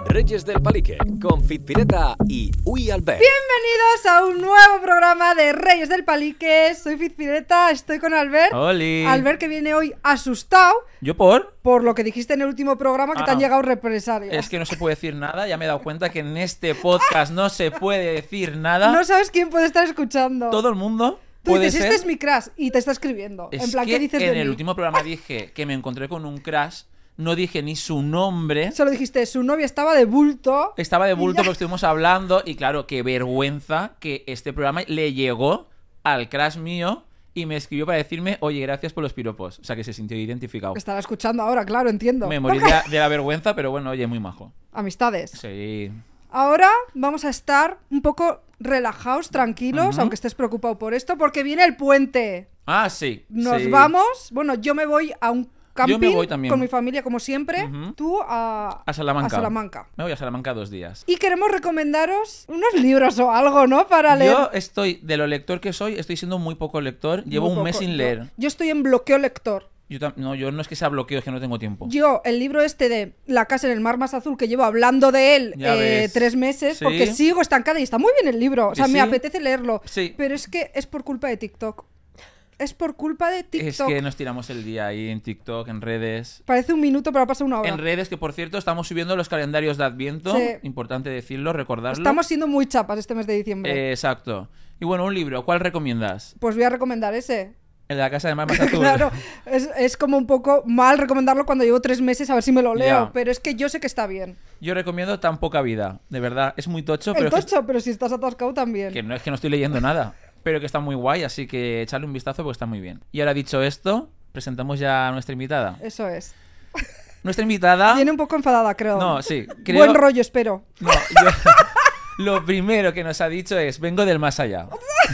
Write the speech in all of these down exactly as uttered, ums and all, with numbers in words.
Reyes del Palique, con Fitpireta y Uy Albert. Bienvenidos a un nuevo programa de Reyes del Palique. Soy Fitpireta, estoy con Albert. ¡Holi! Albert, que viene hoy asustado. ¿Yo por? Por lo que dijiste en el último programa, que Ah, te han no. llegado represalias. Es que no se puede decir nada. Ya me he dado cuenta que en este podcast no se puede decir nada. No sabes quién puede estar escuchando. Todo el mundo Tú puede dices, ser. este es mi crush, y te está escribiendo. Es en plan, que ¿qué dices en de el mí? último programa dije que me encontré con un crush. No dije ni su nombre. Solo dijiste, su novia estaba de bulto. Estaba de y bulto ya. porque estuvimos hablando. Y claro, qué vergüenza que este programa le llegó al crush mío. Y me escribió para decirme, oye, gracias por los piropos. O sea, que se sintió identificado. Estará escuchando ahora, claro, entiendo. Me morí de la, de la vergüenza, pero bueno, oye, muy majo. Amistades. Sí. Ahora vamos a estar un poco relajados, tranquilos, Ujú. aunque estés preocupado por esto, porque viene el puente. Ah, sí. Nos sí. vamos. Bueno, yo me voy a un camping Yo me voy también. con mi familia, como siempre. Ujú. Tú a, A Salamanca. a Salamanca. Me voy a Salamanca dos días. Y queremos recomendaros unos libros o algo, ¿no? Para leer. Yo estoy, de lo lector que soy, estoy siendo muy poco lector. Llevo Muy un mes poco. sin Yo- leer. Yo, estoy en bloqueo lector. Yo tam- no, yo no es que sea bloqueo, es que no tengo tiempo. Yo, el libro este de La casa en el mar más azul, que llevo hablando de él Ya eh, ves. tres meses, Sí. porque sigo estancada y está muy bien el libro. O sea, ¿Que me sí? apetece leerlo. Sí. Pero es que es por culpa de TikTok. Es por culpa de Es TikTok. que nos tiramos el día ahí en TikTok, en redes. Parece un minuto, pero pasa una hora. En redes, que por cierto, estamos subiendo los calendarios de Adviento. Sí. Importante decirlo, recordarlo. Estamos siendo muy chapas este mes de diciembre. Eh, exacto. Y bueno, un libro, ¿cuál recomiendas? Pues voy a recomendar ese. El de la casa de Mar más azul. Claro, es, es como un poco mal recomendarlo cuando llevo tres meses a ver si me lo leo, Ya. pero es que yo sé que está bien. Yo recomiendo Tan poca vida. De verdad, es muy tocho, pero El es que- tocho, pero si estás atascado también. que no es que no estoy leyendo nada, pero que está muy guay, así que echarle un vistazo porque está muy bien. Y ahora dicho esto, presentamos ya a nuestra invitada. Eso es. Nuestra invitada... Viene un poco enfadada, creo. No, sí, creo... Buen rollo, espero. No, yo- Lo primero que nos ha dicho es, vengo del más allá.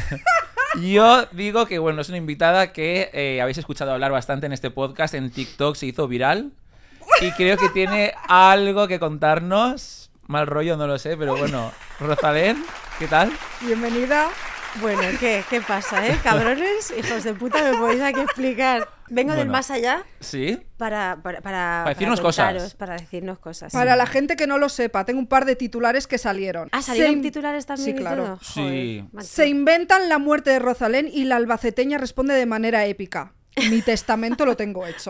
Yo digo que, bueno, es una invitada que eh, habéis escuchado hablar bastante en este podcast, en TikTok se hizo viral, y creo que tiene algo que contarnos. Mal rollo, no lo sé, pero bueno. Rosalén, ¿qué tal? Bienvenida. Bueno, ¿qué, ¿qué pasa, eh? Cabrones, hijos de puta, me podéis aquí explicar. Vengo del Bueno. más allá ¿Sí? para, para, para, Para decirnos cosas. contaros, Para decirnos cosas. Para la gente que no lo sepa, tengo un par de titulares que salieron. ¿Ah, salieron Se in- titulares también Sí, y claro. todo? Sí. Joder, macho. Se inventan la muerte de Rosalén y la albaceteña responde de manera épica. Mi testamento lo tengo hecho.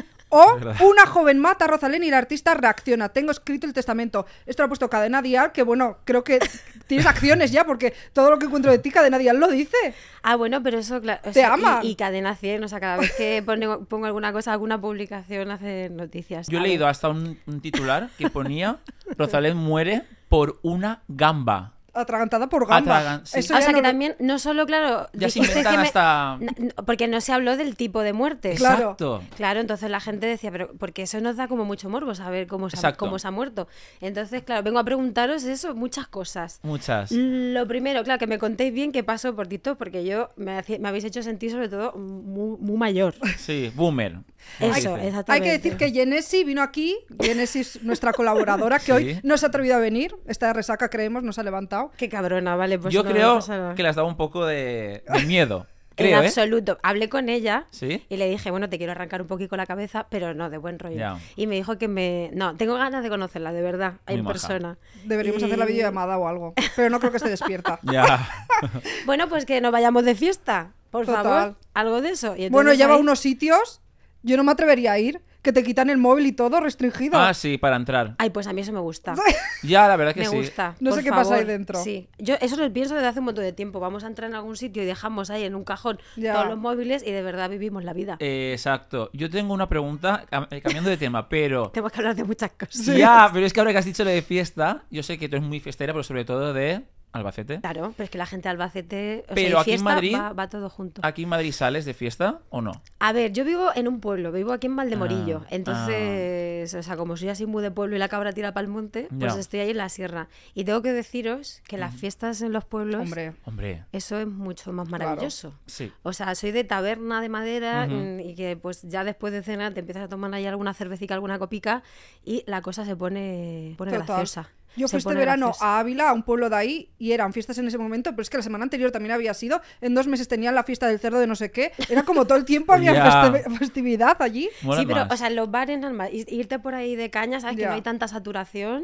O Es verdad. una joven mata a Rosalén y la artista reacciona. Tengo escrito el testamento. Esto lo ha puesto Cadena Dial, que bueno, creo que tienes acciones ya, porque todo lo que encuentro de ti, Cadena Dial lo dice. Ah, bueno, pero eso, claro. o Te sea, aman. Y, y Cadena cien, o sea, cada vez que pone- pongo alguna cosa, alguna publicación, hace noticias. Yo he A ver. leído hasta un, un titular que ponía Rosalén muere por una gamba. Atragantada por gamba. Atragan- sí. Eso O ya sea, no que lo- también, no solo, claro... Ya se dijiste inventan que me- hasta... n- n- Porque no se habló del tipo de muerte. Claro. Exacto. Claro, entonces la gente decía, pero porque eso nos da como mucho morbo saber cómo se, ha, Exacto. cómo se ha muerto. Entonces, claro, vengo a preguntaros eso, muchas cosas. Muchas. Lo primero, claro, que me contéis bien qué pasó por TikTok, porque yo me, hacía- me habéis hecho sentir sobre todo muy, muy mayor. Sí, boomer. Eso, Dice. exactamente. Hay que decir que Genesi vino aquí. Genesi es nuestra colaboradora, que Sí. hoy no se ha atrevido a venir. Está de resaca, creemos, no se ha levantado. Qué cabrona, vale, pues Yo no creo pasa nada. que le has dado un poco de, de miedo. En Creo, ¿eh? absoluto. Hablé con ella ¿Sí? y le dije, bueno, te quiero arrancar un poquito la cabeza, pero no, de buen rollo. Ya. Y me dijo que me... No, tengo ganas de conocerla, de verdad, Muy en maja. persona. Deberíamos Y- hacer la videollamada o algo. Pero no creo que esté despierta. Ya. Bueno, pues que nos vayamos de fiesta, por Total. favor. Algo de eso. Y entonces Bueno, ya va a ahí- unos sitios. Yo no me atrevería a ir. Que te quitan el móvil y todo restringido. Ah, sí, para entrar. Ay, pues a mí eso me gusta. Ya, la verdad que Me sí. gusta. No sé por qué pasa ahí favor. dentro. Sí, yo eso lo pienso desde hace un montón de tiempo. Vamos a entrar en algún sitio y dejamos ahí en un cajón Ya. todos los móviles y de verdad vivimos la vida. Eh, exacto. Yo tengo una pregunta, cam- eh, cambiando de tema, pero... Tenemos que hablar de muchas cosas. Ya, pero es que ahora que has dicho lo de fiesta, yo sé que tú eres muy fiestera, pero sobre todo de Albacete. Claro, pero es que la gente de Albacete, o Pero sea, y aquí en fiesta Madrid- va, va todo junto. ¿Aquí en Madrid sales de fiesta o no? A ver, yo vivo en un pueblo, vivo aquí en Valdemorillo. Ah, Entonces, o sea, como soy así muy de pueblo y la cabra tira para el monte, pues Ya. estoy ahí en la sierra. Y tengo que deciros que las fiestas en los pueblos, Hombre. Hombre, eso es mucho más maravilloso. sí. O sea, soy de taberna de madera Ujú. mm, y que pues ya después de cenar te empiezas a tomar ahí alguna cervecita, alguna copica y la cosa se pone, pone Total. graciosa. Yo Se fui este pone verano graciosa. a Ávila, a un pueblo de ahí, y eran fiestas en ese momento, pero es que la semana anterior también había sido. En dos meses tenían la fiesta del cerdo de no sé qué. Era como todo el tiempo había Ya. festi- festividad allí. Mola Sí, pero, más. o sea, en los bares, normal, i- irte por ahí de caña, ¿sabes? Ya. Que no hay tanta saturación.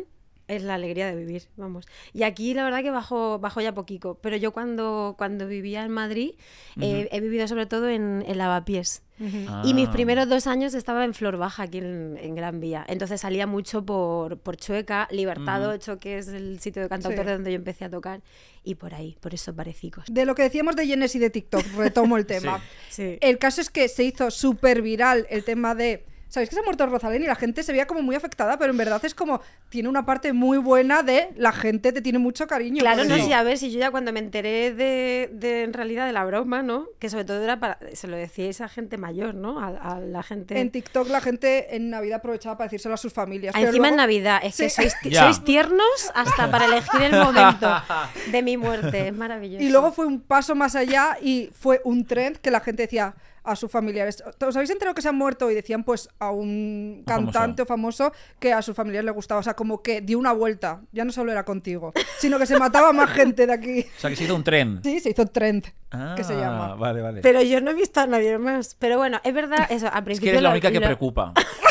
es la alegría de vivir, vamos. Y aquí la verdad que bajó, bajó ya poquito, pero yo cuando, cuando vivía en Madrid uh-huh. eh, he vivido sobre todo en, en Lavapiés. Uh-huh. Ah. Y mis primeros dos años estaba en Flor Baja, aquí en, en Gran Vía. Entonces salía mucho por, por Chueca, Libertad ocho, uh-huh. que es el sitio de cantautor sí. donde yo empecé a tocar, y por ahí, por esos parecicos. De lo que decíamos de Genes y de TikTok, retomo el tema. sí. Sí. El caso es que se hizo súper viral el tema de... ¿Sabéis que se ha muerto Rosalén? Y la gente se veía como muy afectada, pero en verdad es como... Tiene una parte muy buena de... La gente te tiene mucho cariño. Claro, no, sí, a ver, si yo ya cuando me enteré de, de en realidad de la broma, ¿no? Que sobre todo era para... Se lo decíais a gente mayor, ¿no? A, a la gente... En TikTok la gente en Navidad aprovechaba para decírselo a sus familias. Encima luego... en Navidad. Es sí. que sois, sois tiernos hasta para elegir el momento de mi muerte. Es maravilloso. Y luego fue un paso más allá y fue un trend que la gente decía... a sus familiares. ¿Os habéis enterado que se han muerto? Y decían pues a un cantante famoso. o famoso que a sus familiares le gustaba. O sea, como que dio una vuelta. Ya no solo era contigo, sino que se mataba más gente de aquí. O sea, que se hizo un tren. Sí, se hizo trend, ah, que se llama. Vale, vale. Pero yo no he visto a nadie más. Pero bueno, es verdad, eso, al principio... Es que eres la lo, única que lo... preocupa.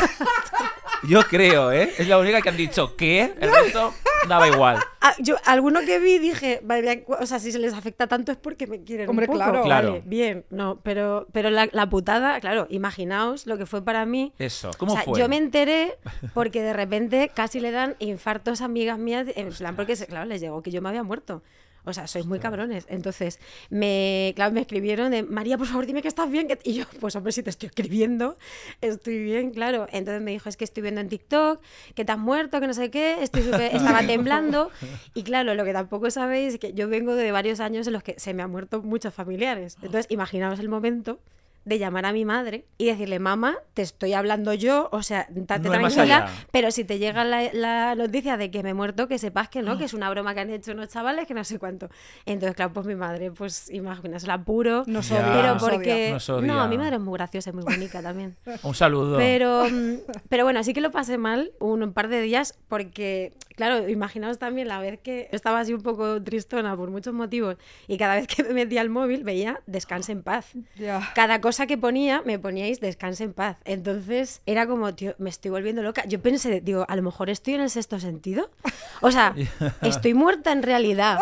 Yo creo, ¿eh? Es la única que han dicho ¿qué? El resto daba igual. Ah, yo, alguno que vi dije, vale, o sea, si se les afecta tanto es porque me quieren Hombre, un poco. claro. claro. Vale, bien, no, pero, pero la, la putada, claro, imaginaos lo que fue para mí. Eso, ¿cómo o sea, fue? Yo me enteré porque de repente casi le dan infartos a amigas mías, en plan, porque, claro, les llegó que yo me había muerto. O sea, sois muy cabrones. Entonces, me, claro, me escribieron de María, por favor, dime que estás bien. Y yo, pues hombre, si te estoy escribiendo, estoy bien, claro. Entonces me dijo, es que estoy viendo en TikTok, que te has muerto, que no sé qué, estoy super... estaba temblando. Y claro, lo que tampoco sabéis es que yo vengo de varios años en los que se me han muerto muchos familiares. Entonces, imaginaos el momento de llamar a mi madre y decirle, mamá, te estoy hablando yo, o sea, estate no tranquila, pero si te llega la, la noticia de que me he muerto, que sepas que no, oh. que es una broma que han hecho unos chavales, que no sé cuánto. Entonces, claro, pues mi madre, pues imagínate, la apuro, nos odia, pero nos porque... Nos odia. No, mi madre es muy graciosa y muy bonita también. Un saludo. Pero, pero bueno, sí que lo pasé mal un, un par de días porque, claro, imaginaos también la vez que estaba así un poco tristona por muchos motivos y cada vez que me metía al móvil veía descanse en paz. Yeah. Cada cosa que ponía, me poníais descanse en paz. Entonces era como, tío, me estoy volviendo loca. Yo pensé, digo, a lo mejor estoy en el sexto sentido. O sea, estoy muerta en realidad.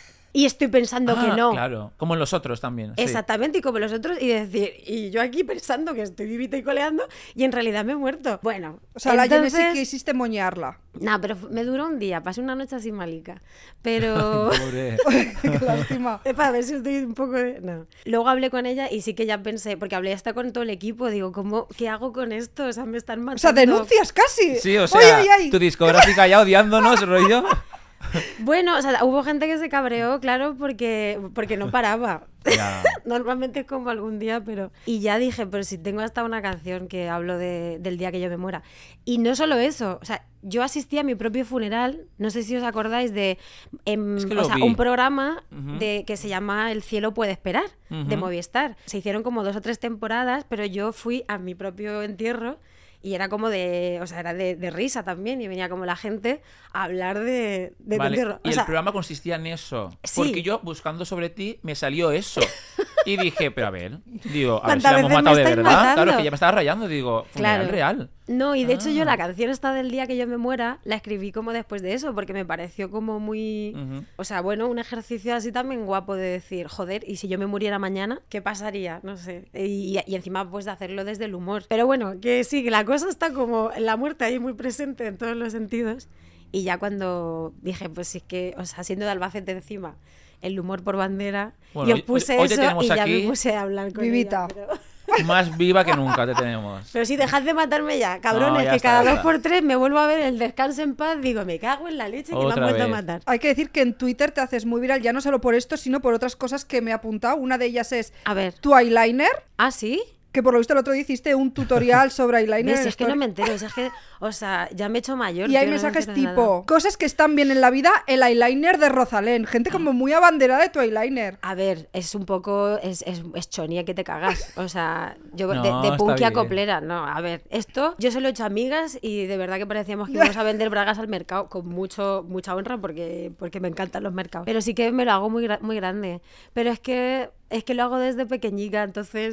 Y estoy pensando ah, que no. Claro, como en los otros también. Exactamente, sí. y como los otros, y decir, y yo aquí pensando que estoy vivita y coleando, y en realidad me he muerto. Bueno, o sea, entonces... la Jenny sí quisiste moñarla. No, pero me duró un día, pasé una noche así malica. Pero. Pobre. Qué lástima. Para ver si estoy un poco de. No. Luego hablé con ella y sí que ya pensé, porque hablé hasta con todo el equipo, digo, ¿cómo, ¿qué hago con esto? O sea, me están matando. O sea, denuncias casi. Sí, o sea, ay, ay, ay. tu discográfica ya odiándonos, rollo. Bueno, o sea, hubo gente que se cabreó, claro, porque, porque no paraba. Ya. Normalmente es como algún día, pero... Y ya dije, pero si tengo hasta una canción que hablo de, del día que yo me muera. Y no solo eso, o sea, yo asistí a mi propio funeral, no sé si os acordáis de em, es que o sea, vi. un programa uh-huh. de, que se llama El cielo puede esperar, uh-huh. de Movistar. Se hicieron como dos o tres temporadas, pero yo fui a mi propio entierro. Y era como de, o sea, era de, de risa también, y venía como la gente a hablar de, de vale. entierro. Y o el sea, programa consistía en eso. Sí. Porque yo, buscando sobre ti, me salió eso. Y dije, pero a ver, digo, a ver si ¿Cuántas la hemos veces matado me de estáis verdad. matando? Claro, que ya me estaba rayando, digo, funeral Claro. real. No, y de hecho Ah. yo la canción esta del día que yo me muera la escribí como después de eso, porque me pareció como muy... Uh-huh. O sea, bueno, un ejercicio así también guapo de decir, joder, ¿y si yo me muriera mañana? ¿Qué pasaría? No sé. Y, y encima pues de hacerlo desde el humor. Pero bueno, que sí, que la cosa está como la muerte ahí muy presente en todos los sentidos. Y ya cuando dije, pues sí que, o sea, siendo de Albacete encima, el humor por bandera, Bueno, y os hoy- puse hoy te eso tenemos y ya aquí me puse a hablar con vivita. ella. Pero... Más viva que nunca te tenemos. Pero sí, dejad de matarme ya, cabrones, No, ya que está, cada ya dos está. por tres me vuelvo a ver el descanso en paz, digo, me cago en la leche que me Otra han vuelto vez. a matar. Hay que decir que en Twitter te haces muy viral, ya no solo por esto, sino por otras cosas que me he apuntado. Una de ellas es A ver. tu eyeliner, ¿Ah, sí? que por lo visto el otro día hiciste un tutorial sobre eyeliner. ¿Ves? en Si es que no Story. me entero, si es que, o sea, ya me he hecho mayor. Y hay tío, no me mensajes entero tipo, nada. cosas que están bien en la vida, el eyeliner de Rosalén. Gente como muy abanderada de tu eyeliner. A ver, es un poco, es, es, es chonia que te cagas. O sea, yo No, de, de está punky a bien. coplera, no. A ver, esto yo se lo he hecho a amigas y de verdad que parecíamos que íbamos a vender bragas al mercado con mucho mucha honra porque, porque me encantan los mercados. Pero sí que me lo hago muy, gra- muy grande. Pero es que, es que lo hago desde pequeñica, entonces...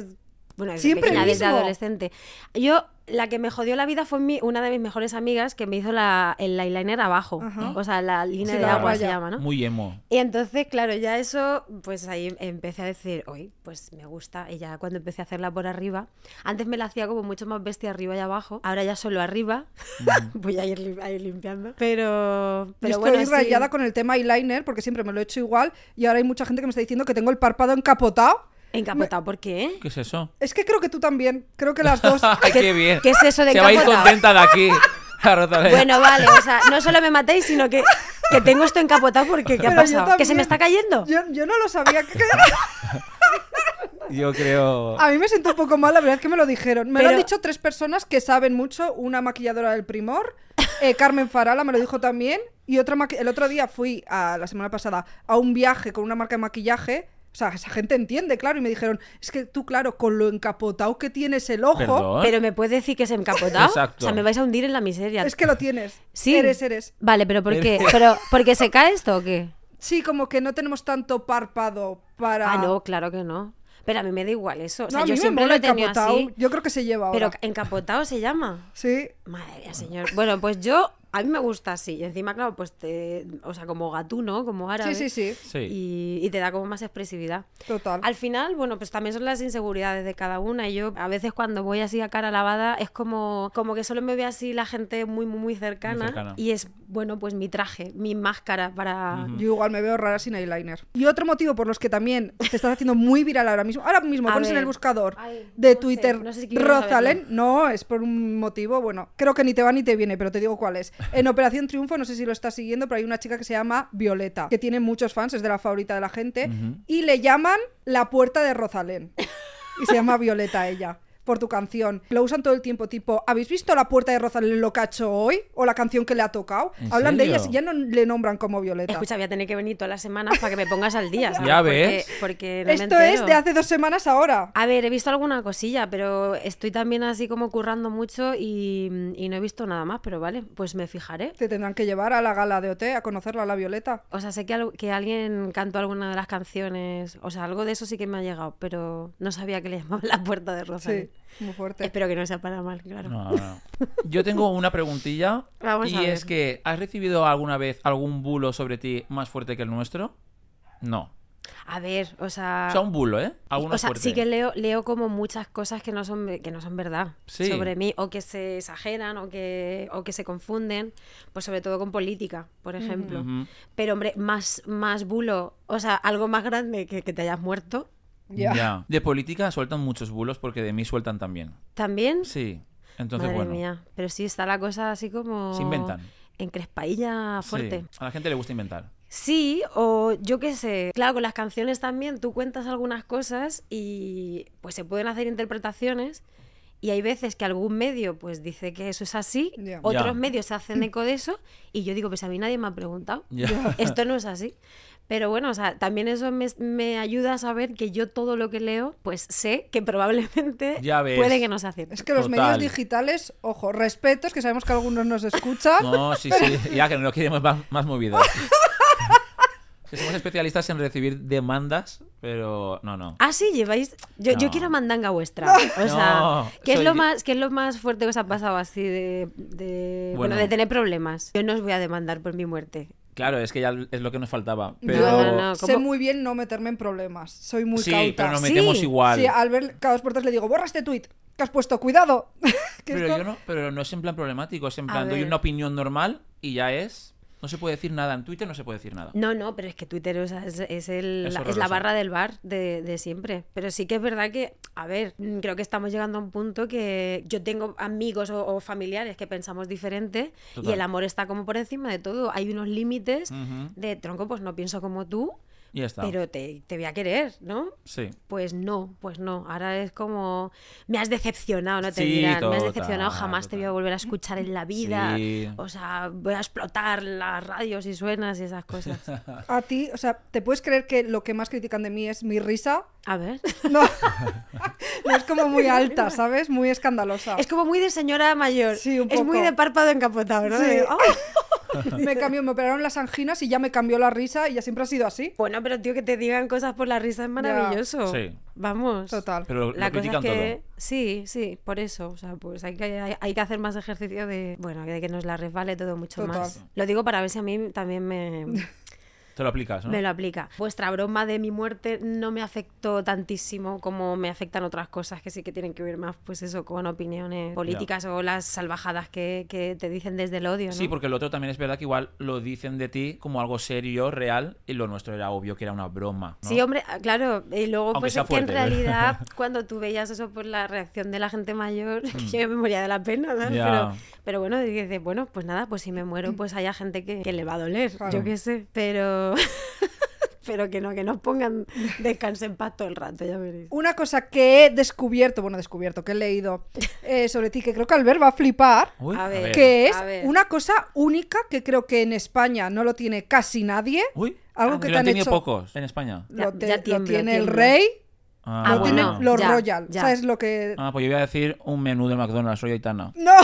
Bueno, desde Siempre pequeña, el desde mismo. adolescente. Yo, la que me jodió la vida fue mi, una de mis mejores amigas que me hizo la, el eyeliner abajo. Ajá. O sea, la línea Sí, de la agua raya. se llama, ¿no? Muy emo. Y entonces, claro, ya eso, pues ahí empecé a decir, oye, pues me gusta. Y ya cuando empecé a hacerla por arriba, antes me la hacía como mucho más bestia arriba y abajo, ahora ya solo arriba, voy a ir, lim- a ir limpiando. Pero, Yo pero estoy bueno, sí. rayada con el tema eyeliner porque siempre me lo he hecho igual y ahora hay mucha gente que me está diciendo que tengo el párpado encapotado. ¿Encapotado por qué? ¿Qué es eso? Es que creo que tú también, creo que las dos. ¡Ay, qué bien! ¿Qué es eso de Se va a ir encapotado? contenta de aquí. La Rosalén. Bueno, vale, o sea, no solo me matéis, sino que, que tengo esto encapotado porque ¿qué ha Pero yo pasado? ¿Que se también. me está cayendo? Yo, yo no lo sabía. que- Yo creo... A mí me siento un poco mal la verdad que me lo dijeron. Me lo Pero- han dicho tres personas que saben mucho. Una maquilladora del Primor, eh, Carmen Farala me lo dijo también. Y otra maqui- el otro día fui, a, la semana pasada, a un viaje con una marca de maquillaje. O sea, esa gente entiende, claro. Y me dijeron, es que tú, claro, con lo encapotado que tienes el ojo, Perdón. Pero me puedes decir que es encapotado. Exacto. O sea, me vais a hundir en la miseria. es que lo tienes. Sí. Eres, eres. Vale, pero ¿por qué? Eres. ¿Pero porque se cae esto o qué? Sí, como que no tenemos tanto párpado para... Ah, no, claro que no. Pero a mí me da igual eso. O sea, No, a yo mí me siempre mola lo he tenido encapotado. así. Yo creo que se lleva ahora. Pero encapotado se llama. Sí. Madre mía, señor. Bueno, pues yo, a mí me gusta así. Y encima, claro, pues te. O sea, como gatuno, como árabe. Sí, sí, sí. Sí. Y, y te da como más expresividad. Total. Al final, bueno, pues también son las inseguridades de cada una. Y yo, a veces, cuando voy así a cara lavada, es como, como que solo me ve así la gente muy, muy, muy cercana. Muy cercana. Y es, bueno, pues mi traje, mi máscara para. Yo igual me veo rara sin eyeliner. Y otro motivo por los que también te estás haciendo muy viral ahora mismo. Ahora mismo A pones en ver. el buscador Ay, de no sé, Twitter no sé si quiero Rosalén. saberlo. No, es por un motivo, bueno, creo que ni te va ni te viene, pero te digo cuál es. En Operación Triunfo, no sé si lo estás siguiendo, pero hay una chica que se llama Violeta, que tiene muchos fans, es de la favorita de la gente, y le llaman la puerta de Rosalén. Y se llama Violeta ella. Por tu canción. Lo usan todo el tiempo, tipo, ¿habéis visto la puerta de Rosalén lo que ha hecho hoy? O la canción que le ha tocado. ¿En Hablan de serio? ella y ya no le nombran como Violeta. Escucha, voy a tener que venir todas las semanas para que me pongas al día. ¿sabes? Ya Porque- ves. Porque, no me Esto es entero. de hace dos semanas ahora. A ver, he visto alguna cosilla, pero estoy también así como currando mucho y, y no he visto nada más, pero vale, pues me fijaré. Te tendrán que llevar a la gala de O T a conocerla a la Violeta. O sea, sé que, al- que alguien cantó alguna de las canciones, o sea, algo de eso sí que me ha llegado, pero no sabía que le llamaban la puerta de Rosalén. Sí, muy fuerte. Espero que no sea para mal, claro. No, no. Yo tengo una preguntilla. Vamos y a ver. es que, ¿has recibido alguna vez algún bulo sobre ti más fuerte que el nuestro? No. A ver, o sea... O sea, un bulo, ¿eh? Alguno O sea, fuerte. sí que leo, leo como muchas cosas que no son, que no son verdad Sí. sobre mí, o que se exageran, o que, o que se confunden, pues sobre todo con política, por ejemplo. Ujú. Pero, hombre, más, más bulo, o sea, algo más grande que que te hayas muerto, Ya. Ya. De política sueltan muchos bulos porque de mí sueltan también. también. Sí. Entonces, Madre bueno. mía, pero sí está la cosa así como... Se inventan. Encrespadilla fuerte. Sí. A la gente le gusta inventar. Sí, o yo qué sé. Claro, con las canciones también tú cuentas algunas cosas y pues se pueden hacer interpretaciones y hay veces que algún medio pues dice que eso es así, Ya. otros Ya. medios se hacen eco de eso y yo digo, pues a mí nadie me ha preguntado. Ya. Esto no es así. Pero bueno, o sea, también eso me, me ayuda a saber que yo todo lo que leo, pues sé que probablemente Ya ves. puede que no se acierte. Es que los Total. medios digitales, ojo, respetos, que sabemos que algunos nos escuchan. No, sí, sí. Ya que no queremos más, más movidas. Que somos especialistas en recibir demandas, pero no, no. Ah, sí, lleváis. Yo, yo No. quiero mandanga vuestra. O sea, No, ¿qué, es soy- lo más, ¿qué es lo más fuerte que os ha pasado así de, de, bueno, Bueno. de tener problemas? Yo no os voy a demandar por mi muerte. Claro, es que ya es lo que nos faltaba. Pero... Yo No, no, sé ¿cómo? muy bien no meterme en problemas. Soy muy sí, cauta. pero nos Sí. metemos igual. Sí, al ver cada dos puertas le digo, borra este tuit que has puesto, cuidado. Que Pero esto- yo no, pero no es en plan problemático, es en A plan, doy ver. una opinión normal y ya es. No se puede decir nada en Twitter, no se puede decir nada. No, no, pero es que Twitter o sea, es, es el- Es la, es horroroso. la barra del bar de, de siempre. Pero sí que es verdad que, a ver, mm, creo que estamos llegando a un punto que yo tengo amigos o, o familiares que pensamos diferente Total. y el amor está como por encima de todo. Hay unos límites Ujú. de tronco, pues no pienso como tú, Y ya está. pero te, te voy a querer, ¿no? Sí. Pues no, pues no. Ahora es como, me has decepcionado, ¿no? Te Sí, dirán, me has total, decepcionado, jamás te voy a total. volver a escuchar en la vida. Sí. O sea, voy a explotar las radios y suenas y esas cosas. A ti, o sea, ¿te puedes creer que lo que más critican de mí es mi risa? A ver. No, no es como muy alta, ¿sabes? Muy escandalosa. Es como muy de señora mayor. Sí, un Es muy poco. de párpado encapotado, ¿no? Sí. De, "Oh". me cambió, me operaron las anginas y ya me cambió la risa y ya siempre ha sido así. Bueno, pero tío, que te digan cosas por la risa es maravilloso. Sí. Vamos. Total. Pero lo, La lo cosa es critican que todo. sí, sí, por eso, o sea, pues hay que hay, hay que hacer más ejercicio de, bueno, de que nos la resbale todo mucho Total. más. Lo digo para ver si a mí también me Te lo aplicas, ¿no? me lo aplica. Vuestra broma de mi muerte no me afectó tantísimo como me afectan otras cosas que sí que tienen que ver más, pues eso, con opiniones políticas o las salvajadas que, que te dicen desde el odio, ¿no? Sí, porque lo otro también es verdad que igual lo dicen de ti como algo serio, real, y lo nuestro era obvio que era una broma, ¿no? Sí, hombre, claro, y luego Aunque pues sea es que en fuerte, ¿eh? realidad cuando tú veías eso por la reacción de la gente mayor, que yo me moría de la pena, ¿sabes? Ya. Pero, pero bueno, dices, bueno, pues nada, pues si me muero, pues haya gente que, que le va a doler, Claro. yo qué sé, pero... pero que no, que nos pongan descanse en paz todo el rato, ya veréis. Una cosa que he descubierto, bueno, descubierto, que he leído eh, sobre ti, que creo que Albert va a flipar, Uy, A ver. que es A ver. una cosa única que creo que en España no lo tiene casi nadie. Uy, Algo que lo te han han tenido hecho- pocos en España. Ya- Lo, te- ya lo tiembla, tiene el tiembla. rey, Ah, Ah, lo tienen bueno, los ya, royal. ya. ¿Sabes lo que...? Ah, pues yo iba a decir un menú de McDonald's, soy Aitana. ¡No!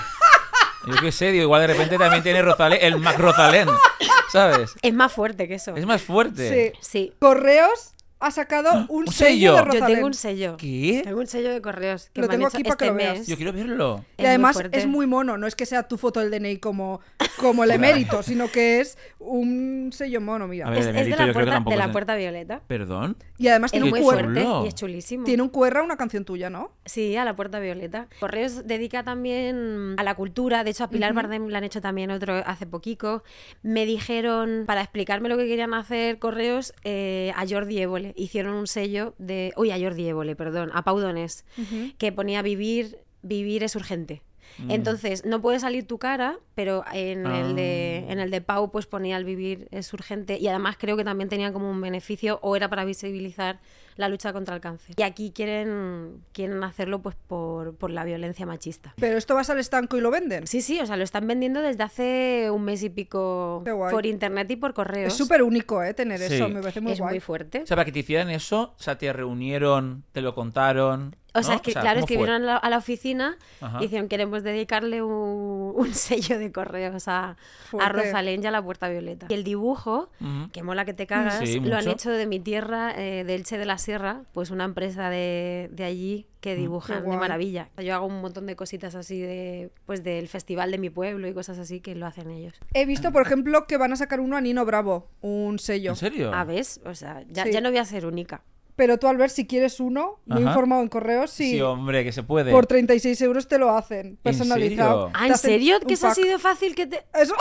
Yo qué sé, digo, igual de repente también tiene Rosalén, el McRosalén, ¿sabes? Es más fuerte que eso. Es más fuerte. Sí. Sí. Correos ha sacado un, un sello sello. de Yo Rosalén. Yo tengo un sello. ¿Qué? Tengo un sello de correos que Lo me han tengo hecho aquí para que este lo veas. mes. Yo quiero verlo. Y Es muy además fuerte. es muy mono, no es que sea tu foto del D N I como, como el emérito, sino que es un sello mono, mira. A ver, Es, de es de Benito la yo creo que puerta, tampoco de la es- puerta violeta. ¿Perdón? Y además Es tiene un, muy qué cuer- fuerte chulo. y es chulísimo. tiene un Q R, una canción tuya, ¿no? Sí, a la puerta violeta. Correos dedica también a la cultura. De hecho, a Pilar Bardem le han hecho también otro hace poquito. Me dijeron, para explicarme lo que querían hacer Correos, eh, a Jordi Évole. Hicieron un sello de... Uy, a Jordi Évole, perdón. A Pau Donés, que ponía vivir, vivir es urgente. Entonces, no puede salir tu cara, pero en, Ah. el de, en el de Pau pues ponía el vivir es urgente y además creo que también tenía como un beneficio o era para visibilizar la lucha contra el cáncer. Y aquí quieren, quieren hacerlo pues por, por la violencia machista. Pero esto vas al estanco y lo venden. Sí, sí, o sea, lo están vendiendo desde hace un mes y pico Qué guay. por internet y por correos. Es súper único, ¿eh? Tener Sí. eso, me parece muy Es guay. muy fuerte. O sea, para que te hicieran eso, o sea, te reunieron, te lo contaron. O sea, ¿no? es que, O sea, claro, ¿cómo fue? escribieron a la, a la oficina Ajá. y dijeron, queremos dedicarle un, un sello de correos a, a Fuerte. Rosalén y a la Puerta Violeta. Y el dibujo, Ujú. que mola que te cagas, Sí, lo han mucho. hecho de mi tierra, eh, de Elche de la Sierra, pues una empresa de, de allí Mm. que dibujan Qué de guay. maravilla. Yo hago un montón de cositas así de pues del festival de mi pueblo y cosas así que lo hacen ellos. He visto, por ejemplo, que van a sacar uno a Nino Bravo, un sello. ¿En serio? A ver, o sea, ya, Sí. ya no voy a ser única. Pero tú, Albert, si quieres uno, muy Ajá. informado en correos, sí, Sí, hombre, que se puede. por treinta y seis euros te lo hacen, personalizado. serio? Ah, Te ¿en hacen serio? un ¿Que eso ha pack. sido fácil que te...? Eso.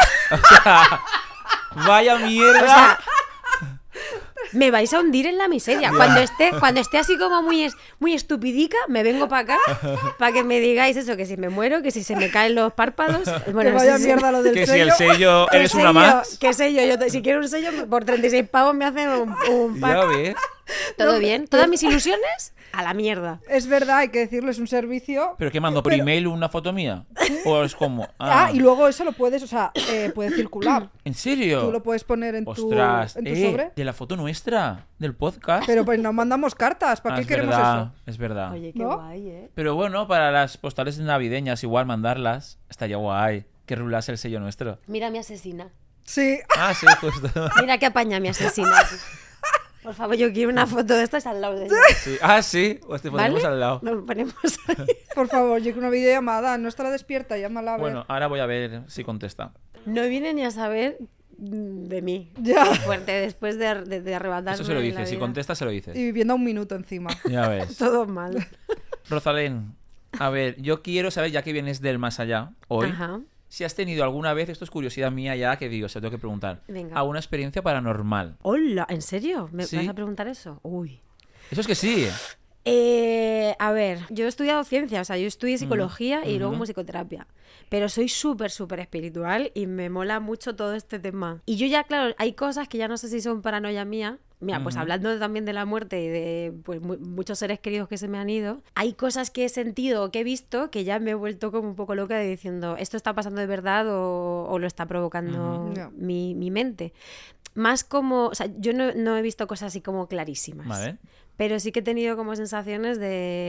¡Vaya mierda! O sea, me vais a hundir en la miseria. Cuando esté, cuando esté así como muy, es- muy estupidica, me vengo para acá para que me digáis eso, que si me muero, que si se me caen los párpados. Bueno, que vaya sí, sí. mierda lo del que si sello. el sello ¿Qué eres una sello? más. ¿Qué sé yo? Yo te- si quiero un sello, por treinta y seis pavos me hacen un, un Ya pack. ves. ¿Todo bien? ¿Todas mis ilusiones? A la mierda. Es verdad, hay que decirlo, es un servicio. ¿Pero qué mando? ¿Por Pero- email una foto mía? ¿O es como.? Ah, y luego eso lo puedes, o sea, eh, puede circular. ¿En serio? Tú lo puedes poner en tu, Ostras, en tu eh, sobre. de la foto nuestra, del podcast. Pero pues no mandamos cartas, ¿para Ah, qué es queremos verdad, eso? Es verdad. Oye, qué ¿No? guay, ¿eh? Pero bueno, para las postales navideñas, igual mandarlas, estaría guay. Que rulase el sello nuestro. Mira mi asesina. Sí. Ah, sí, justo. Mira qué apaña mi asesina. Por favor, yo quiero una foto de estas al lado de ella. Sí. Ah, sí, pues te ponemos ¿Vale? al lado. Nos ponemos ahí. Por favor, yo quiero una videollamada, no estará despierta, llámala a ver. Bueno, ahora voy a ver si contesta. No viene ni a saber mm, de mí. Ya. Qué fuerte, después de, de, de arrebatarme Eso se lo la dices, si vida. contesta se lo dices. Y viviendo a un minuto encima. Ya ves. Todo mal. Rosalén, a ver, yo quiero saber, ya que vienes del más allá hoy, Ajá. si has tenido alguna vez, esto es curiosidad mía ya, que digo, se lo tengo que preguntar, Venga. alguna experiencia paranormal. Hola, ¿en serio? ¿Me Sí. vas a preguntar eso? Uy. Eso es que sí. Eh, a ver, yo he estudiado ciencia, o sea, yo estudié psicología y luego ujú. musicoterapia. Pero soy súper, súper espiritual y me mola mucho todo este tema. Y yo ya, claro, hay cosas que ya no sé si son paranoia mía. Mira, pues Ujú. hablando también de la muerte y de pues, mu- muchos seres queridos que se me han ido, hay cosas que he sentido o que he visto que ya me he vuelto como un poco loca de diciendo, ¿esto está pasando de verdad o, o lo está provocando Ujú. Ya. mi, mi mente? Más como, o sea, yo no, no he visto cosas así como clarísimas. Vale. Pero sí que he tenido como sensaciones de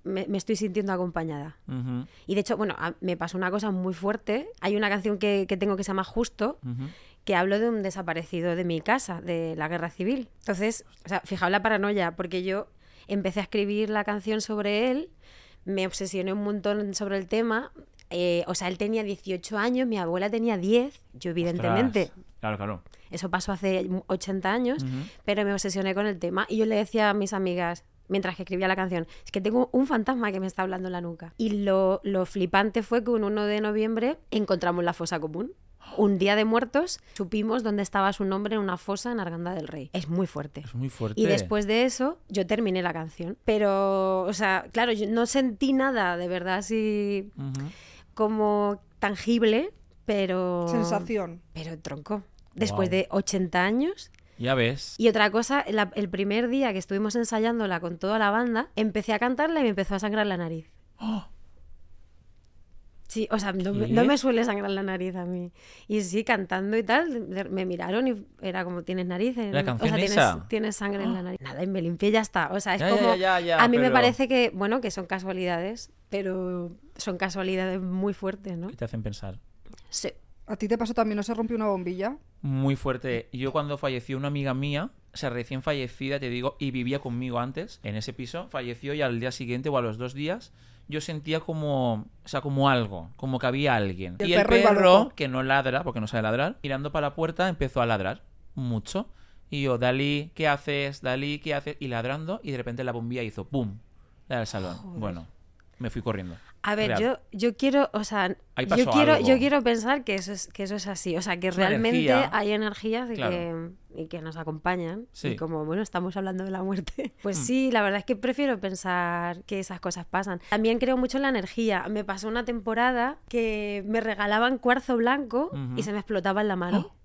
me, me estoy sintiendo acompañada. Uh-huh. Y de hecho, bueno, a, me pasó una cosa muy fuerte. Hay una canción que, que tengo que se llama Justo, Uh-huh. que hablo de un desaparecido de mi casa, de la guerra civil. Entonces, o sea, fijaos la paranoia, porque yo empecé a escribir la canción sobre él, me obsesioné un montón sobre el tema. Eh, o sea, él tenía dieciocho años, mi abuela tenía diez, yo evidentemente... Ostras. Claro, claro. Eso pasó hace ochenta años, Uh-huh. pero me obsesioné con el tema. Y yo le decía a mis amigas, mientras que escribía la canción, es que tengo un fantasma que me está hablando en la nuca. Y lo, lo flipante fue que un uno de noviembre encontramos la fosa común. Un día de muertos, supimos dónde estaba su nombre en una fosa en Arganda del Rey. Es muy fuerte. Es muy fuerte. Y después de eso, yo terminé la canción. Pero, o sea, claro, yo no sentí nada de verdad así Uh-huh. como tangible, pero... Sensación. Pero tronco. Después Wow. de ochenta años... Ya ves. Y otra cosa, la- el primer día que estuvimos ensayándola con toda la banda, empecé a cantarla y me empezó a sangrar la nariz. ¡Oh! Sí, o sea, no me, ¿Qué? no me suele sangrar la nariz a mí. Y sí, cantando y tal, de- me miraron y era como, ¿tienes nariz? en- ¿La o canción sea, tienes, esa? tienes sangre en la nariz. Nada, y me limpié y ya está. O sea, es Ya, ya, como... ya, ya, ya, a mí me pero- parece que, bueno, que son casualidades, pero son casualidades muy fuertes, ¿no? ¿Qué te hacen pensar? Sí. ¿A ti te pasó también? ¿No se rompió una bombilla? Muy fuerte. Yo cuando falleció una amiga mía, o sea, recién fallecida, te digo, y vivía conmigo antes, en ese piso, falleció y al día siguiente o a los dos días, yo sentía como, o sea, como algo, como que había alguien. Y el Y el perro iba perro, loco. que no ladra, porque no sabe ladrar, mirando para la puerta, empezó a ladrar mucho. Y yo, Dalí, ¿qué haces? Dalí, ¿qué haces? Y ladrando, y de repente la bombilla hizo ¡pum! La del salón. Bueno, me fui corriendo. A ver, Real. yo, yo quiero, o sea, Ahí yo pasó quiero, algo. yo quiero pensar que eso es, que eso es así. O sea, que Es una realmente energía. hay energías y, Claro. que, y que nos acompañan. Sí. Y como, bueno, estamos hablando de la muerte. Pues Mm. sí, la verdad es que prefiero pensar que esas cosas pasan. También creo mucho en la energía. Me pasó una temporada que me regalaban cuarzo blanco Ujú. y se me explotaba en la mano.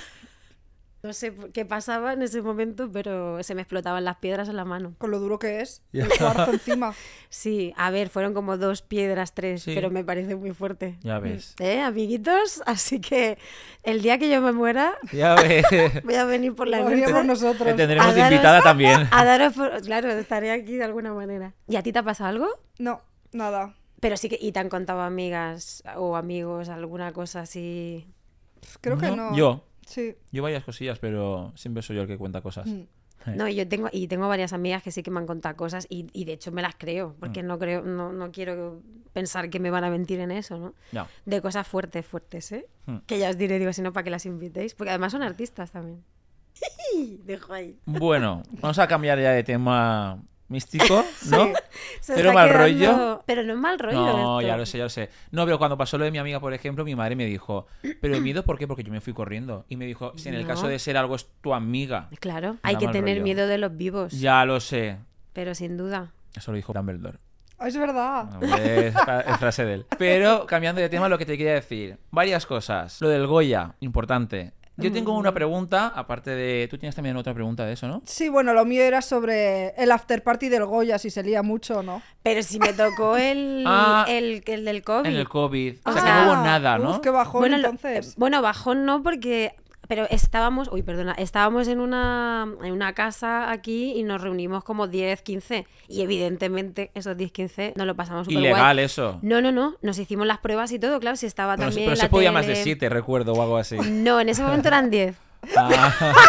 No sé por qué pasaba en ese momento, pero se me explotaban las piedras en la mano. Con lo duro que es. El cuarzo encima. Sí, a ver, fueron como dos piedras, tres, Sí. pero me parece muy fuerte. Ya ves. ¿Eh, amiguitos? Así que el día que yo me muera, Ya ves. voy a venir por la Lo noche haríamos Te nosotros. tendremos A de daros- invitada también. a daros por... Claro, estaré aquí de alguna manera. ¿Y a ti te ha pasado algo? No, nada. Pero sí que... ¿Y te han contado amigas o amigos alguna cosa así? Creo que no. Yo. Sí. Yo varias cosillas, pero siempre soy yo el que cuenta cosas. Mm. No, yo tengo, y tengo varias amigas que sí que me han contado cosas y, y de hecho me las creo, porque Mm. no creo, no, no quiero pensar que me van a mentir en eso, ¿no? No. De cosas fuertes, fuertes, ¿eh? Mm. Que ya os diré, digo, si no, para que las invitéis, porque además son artistas también. Dejo ahí. Bueno, vamos a cambiar ya de tema místico, ¿no? Se Pero está mal quedando- rollo. Pero no es mal rollo. No, esto. ya lo sé, ya lo sé. No, pero cuando pasó lo de mi amiga, por ejemplo, mi madre me dijo, ¿pero el miedo por qué? Porque yo me fui corriendo. Y me dijo, si en el No. caso de ser algo es tu amiga. Claro, Me hay da que mal tener rollo. miedo de los vivos. Ya lo sé. Pero sin duda. Eso lo dijo Dumbledore. Ah, es verdad. Hombre, es, fra- es frase de él. Pero, cambiando de tema, lo que te quería decir. Varias cosas. Lo del Goya, importante. Yo tengo una pregunta, aparte de... Tú tienes también otra pregunta de eso, ¿no? Sí, bueno, lo mío era sobre el after party del Goya, si se lía mucho o no. Pero si me tocó el, Ah, el, el del COVID. En el COVID. O O sea, sea, que no hubo nada, ¿no? Uf, qué bajón bueno, lo- entonces. bueno, bajón no, porque... Pero estábamos... Uy, perdona. Estábamos en una, en una casa aquí y nos reunimos como diez, quince. Y evidentemente esos diez, quince nos lo pasamos súper Ilegal guay. eso. No, no, no. Nos hicimos las pruebas y todo, claro. Si estaba Pero, también pero la se podía más de tele. siete, recuerdo, o algo así. No, en ese momento eran diez. Ah,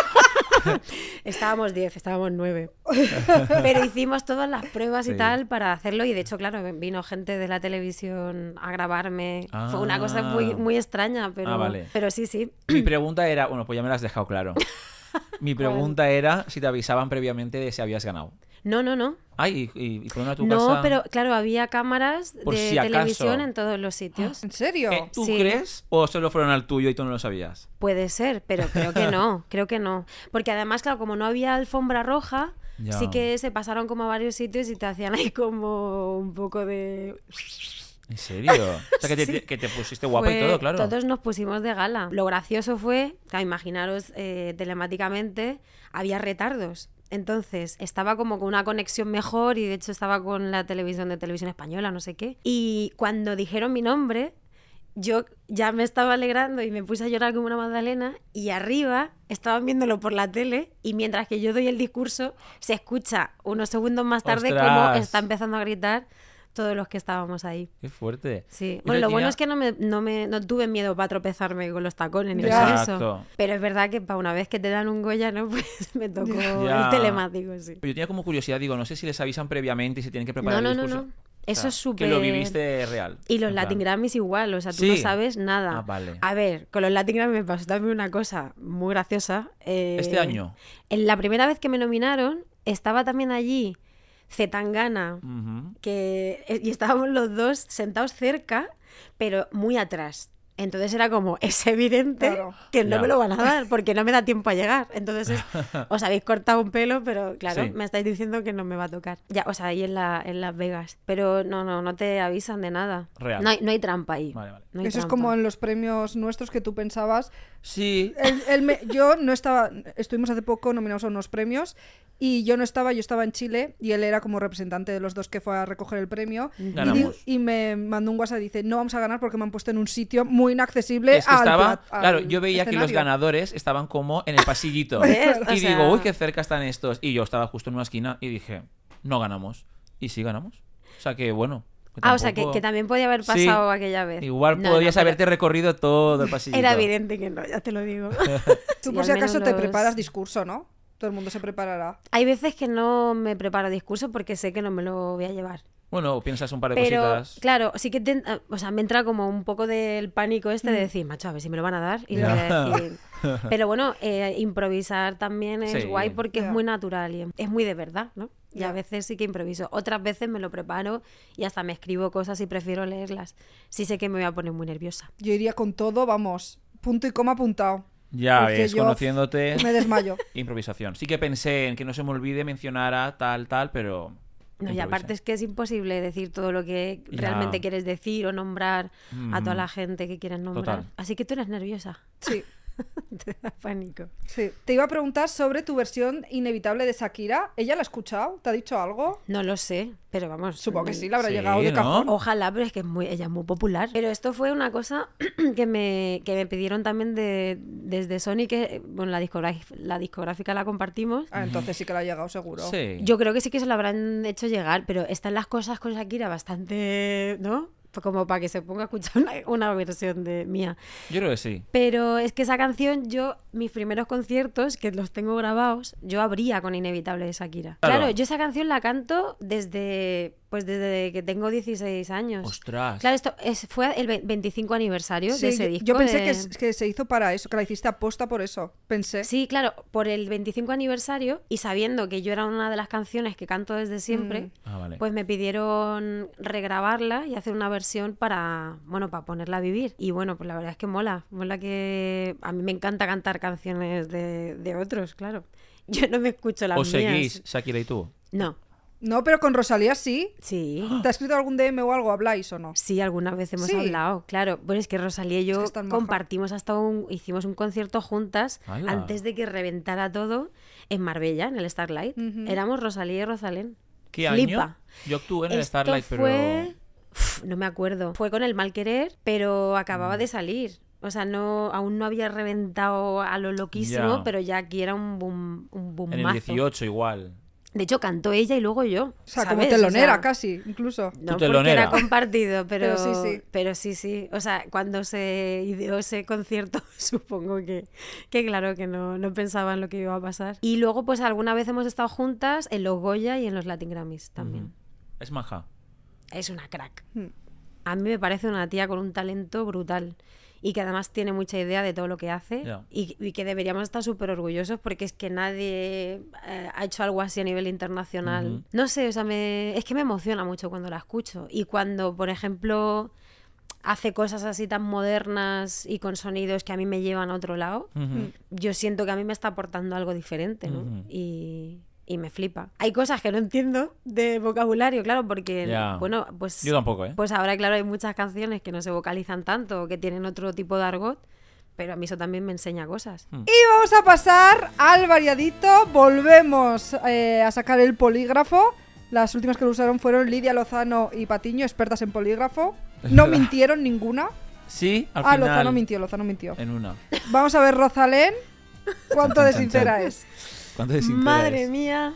Estábamos diez, estábamos nueve. Pero hicimos todas las pruebas y Sí. tal para hacerlo y de hecho, claro, vino gente de la televisión a grabarme. Fue una cosa muy, Ah. muy extraña, pero, Ah, vale. pero sí, sí. mi pregunta era... Bueno, pues ya me lo has dejado claro. Mi pregunta era si te avisaban previamente de si habías ganado. No, no, no. Ay, y, y fueron a tu No, casa... pero claro, había cámaras Por de si acaso. televisión en todos los sitios. ¿En serio? Eh, ¿Tú Sí. crees o solo fueron al tuyo y tú no lo sabías? Puede ser, pero creo que no, creo que no. Porque además, claro, como no había alfombra roja, Ya. sí que se pasaron como a varios sitios y te hacían ahí como un poco de... ¿En serio? O sea, que te, Sí. que te pusiste guapa y Fue- todo, claro. Todos nos pusimos de gala. Lo gracioso fue, claro, imaginaros, eh, telemáticamente había retardos. Entonces estaba como con una conexión mejor y de hecho estaba con la televisión de Televisión Española, no sé qué. Y cuando dijeron mi nombre, yo ya me estaba alegrando y me puse a llorar como una magdalena y arriba estaban viéndolo por la tele y mientras que yo doy el discurso se escucha unos segundos más tarde ¡Ostras! cómo está empezando a gritar todos los que estábamos ahí. Qué fuerte. Sí. Y Bueno, lo tenía- bueno es que no me, no me no tuve miedo para tropezarme con los tacones ni Ya. nada de Exacto. eso. Pero es verdad que para una vez que te dan un Goya, ¿no? Pues me tocó Ya. el telemático, sí. Yo tenía como curiosidad, digo, no sé si les avisan previamente y se tienen que preparar No, el no, no, discurso. no. Eso O sea, es súper... Que lo viviste real. Y los en plan. Latin Grammys igual, o sea, tú Sí. no sabes nada. Ah, vale. A ver, con los Latin Grammys me pasó también una cosa muy graciosa. eh, ¿Este año? En la primera vez que me nominaron, estaba también allí Zetangana, Ujú. que, y estábamos los dos sentados cerca, pero muy atrás. Entonces era como, es evidente Claro. que no Ya. me lo van a dar, porque no me da tiempo a llegar. Entonces es- os habéis cortado un pelo, pero claro, Sí. me estáis diciendo que no me va a tocar. Ya, o sea, ahí en, la, en Las Vegas. Pero no, no, no te avisan de nada. Real. No hay, no hay trampa ahí. Vale, vale. No hay Eso es trampa. como en los premios nuestros que tú pensabas. Sí. Él- él me- yo no estaba, estuvimos hace poco nominados a unos premios y yo no estaba, yo estaba en Chile y él era como representante de los dos que fue a recoger el premio. Y, Ganamos. di- y me mandó un WhatsApp y dice, no vamos a ganar porque me han puesto en un sitio muy inaccesible. Es que al estaba, plat- al claro, yo veía que los escenario". ganadores estaban como en el pasillito. ¿Ves? O Y sea- digo, uy, qué cerca están estos. Y yo estaba justo en una esquina y dije, no ganamos. Y sí ganamos. O sea que bueno. que Ah, o sea, que, tampoco- que también podía haber Sí. pasado aquella vez. Igual No, podías no, pero haberte recorrido todo el pasillito. Era evidente que no, ya te lo digo. Tú Sí, por al si acaso menos te los- preparas discurso, ¿no? Todo el mundo se preparará. Hay veces que no me preparo discurso porque sé que no me lo voy a llevar. Bueno, piensas un par de Pero, cositas. claro, sí que te- o sea, me entra como un poco del pánico este Mm. de decir, macho, a ver si me lo van a dar. Y le voy a decir. Pero bueno, eh, improvisar también es Sí. guay porque Ya. es muy natural y es muy de verdad, ¿no? Y Ya. a veces sí que improviso. Otras veces me lo preparo y hasta me escribo cosas y prefiero leerlas. Sí sé que me voy a poner muy nerviosa. Yo iría con todo, vamos, punto y coma apuntado. Ya Porque ves, yo conociéndote. Me desmayo. Improvisación. Sí que pensé en que no se me olvide mencionar a tal, tal, pero. No, y improvisé. aparte es que es imposible decir todo lo que Ya. realmente quieres decir o nombrar a toda Mm. la gente que quieres nombrar. Total. Así que tú eres nerviosa. Sí, Te da pánico. sí. Te iba a preguntar sobre tu versión inevitable de Shakira. ¿Ella la ha escuchado? ¿Te ha dicho algo? No lo sé, pero vamos. Supongo que mm, sí, la habrá Sí, llegado de ¿no? cajón. Ojalá, pero es que es muy, ella es muy popular. Pero esto fue una cosa que me, que me pidieron también de, desde Sony, que bueno, la, discográfica, la discográfica la compartimos. Ah, entonces sí que la ha llegado, seguro. Sí. Yo creo que sí que se lo habrán hecho llegar, pero están las cosas con Shakira bastante, ¿no? Como para que se ponga a escuchar una, una versión de mía. Yo creo que sí. Pero es que esa canción, yo, mis primeros conciertos, que los tengo grabados, yo abría con Inevitable de Shakira. Claro. Claro, yo esa canción la canto desde, pues desde que tengo dieciséis años. Ostras. Claro, esto es, fue el ve- veinticinco aniversario Sí, de ese yo- disco. yo pensé de- que, s- que se hizo para eso, que la hiciste aposta por eso. Pensé. Sí, claro, por el veinticinco aniversario y sabiendo que yo era una de las canciones que canto desde siempre, Mm. Ah, vale. pues me pidieron regrabarla y hacer una versión para, bueno, para ponerla a vivir. Y bueno, pues la verdad es que mola, mola que a mí me encanta cantar canciones de, de otros, claro. Yo no me escucho las ¿O mías. seguís, Shakira y tú? No, No, pero con Rosalía sí. sí. ¿Te ha escrito algún D M o algo? ¿Habláis o no? Sí, alguna vez hemos Sí. hablado, claro. Bueno, es que Rosalía y yo Es que es tan maja. compartimos hasta un, hicimos un concierto juntas ¡Hala! antes de que reventara todo en Marbella, en el Starlight. Ujú. Éramos Rosalía y Rosalén. ¿Qué Flipa. año? Yo actué en el Esto Starlight, fue... pero. Uf, no me acuerdo. Fue con el mal querer, pero Mm. acababa de salir. O sea, no, aún no había reventado a lo loquísimo, Ya. pero ya aquí era un boom, un En boomazo. el dieciocho igual. De hecho, cantó ella y luego yo. O sea, ¿sabes? como telonera O sea, casi, incluso. No, Tu porque telonera. era compartido, pero, Pero sí, sí. pero sí, sí. O sea, cuando se ideó ese concierto, supongo que, que claro, que no, no pensaba en lo que iba a pasar. Y luego, pues alguna vez hemos estado juntas en los Goya y en los Latin Grammys también. Ujú. Es maja. Es una crack. Hmm. A mí me parece una tía con un talento brutal y que además tiene mucha idea de todo lo que hace Ya. y, y que deberíamos estar súper orgullosos porque es que nadie eh, ha hecho algo así a nivel internacional. Ujú. No sé, o sea, me, es que me emociona mucho cuando la escucho y cuando, por ejemplo, hace cosas así tan modernas y con sonidos que a mí me llevan a otro lado, Ujú. yo siento que a mí me está aportando algo diferente, ¿no? Ujú. Y... Y me flipa. Hay cosas que no entiendo de vocabulario, claro, porque, Ya. bueno, pues... Yo tampoco, ¿eh? Pues ahora, claro, hay muchas canciones que no se vocalizan tanto o que tienen otro tipo de argot, pero a mí eso también me enseña cosas. Mm. Y vamos a pasar al variadito. Volvemos eh, a sacar el polígrafo. Las últimas que lo usaron fueron Lidia Lozano y Patiño, expertas en polígrafo. Es No verdad. mintieron ninguna. Sí, al Ah, final. Lozano mintió, Lozano mintió. En una. Vamos a ver Rosalén. ¿Cuánto de Chan, chan, sincera chan. es? ¿Cuánto de sincera Madre es? mía.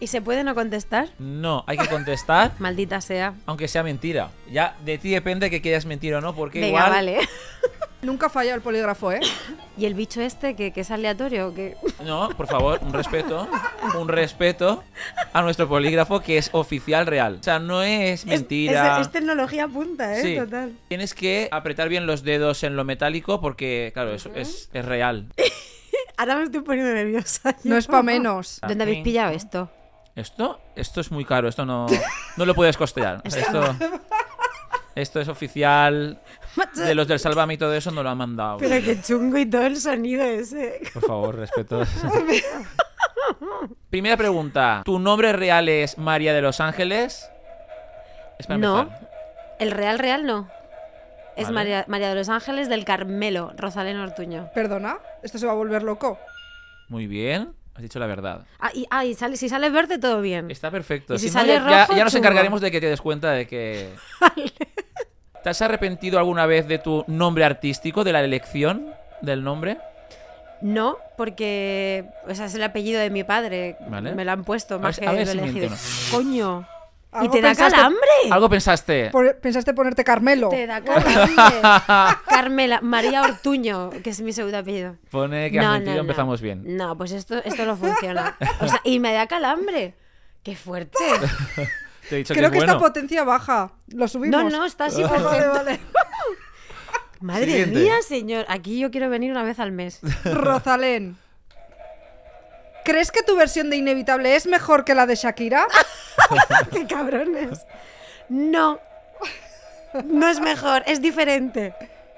¿Y se puede no contestar? No, hay que contestar, Maldita sea. aunque sea mentira. Ya de ti depende que quieras mentir o no, porque Venga, igual... vale. Nunca falla el polígrafo, ¿eh? ¿Y el bicho este que, que es aleatorio o qué? No, por favor, un respeto. Un respeto a nuestro polígrafo que es oficial real. O sea, no es mentira. Es, es, es tecnología punta, ¿eh? Sí. Total. Tienes que apretar bien los dedos en lo metálico porque, claro, eso es, es real. Ahora me estoy poniendo nerviosa. No es pa' menos. ¿Dónde habéis pillado esto? ¿Esto? Esto es muy caro, esto no, no lo puedes costear. O sea, esto, esto es oficial. De los del Sálvame y todo eso no lo han mandado. Pero qué chungo y todo el sonido ese. Por favor, respeto. Primera pregunta. ¿Tu nombre real es María de los Ángeles? Es para No, empezar. el real real no. Es Vale. María, María de los Ángeles del Carmelo, Rosalén Ortuño. Perdona, esto se va a volver loco. Muy bien. Has dicho la verdad. Ah, y, ah, y sale, si sale verde, todo bien. Está perfecto. ¿Y si no, sale ya, ya- rojo, ya nos chungo? encargaremos de que te des cuenta de que... ¿Te has arrepentido alguna vez de tu nombre artístico, de la elección del nombre? No, porque o sea, es el apellido de mi padre. Vale. Me lo han puesto, A más ver- que a ver lo si he elegido. miente Coño. ¿Y ¿Algo te da pensaste- calambre? ¿Algo pensaste? Por- ¿Pensaste ponerte Carmelo? Te da calambre. Carmela, María Ortuño, que es mi segundo apellido. Pone que has mentido, empezamos bien. No, pues esto, esto no funciona. O sea, y me da calambre. Qué fuerte. Te he dicho Creo que que es bueno. esta potencia baja. Lo subimos. No, no, está así Ah, vale, perfecto. vale. Madre Siguiente. mía, señor. Aquí yo quiero venir una vez al mes. Rosalén. ¿Crees que tu versión de Inevitable es mejor que la de Shakira? ¡Qué cabrones! No. No es mejor, es diferente.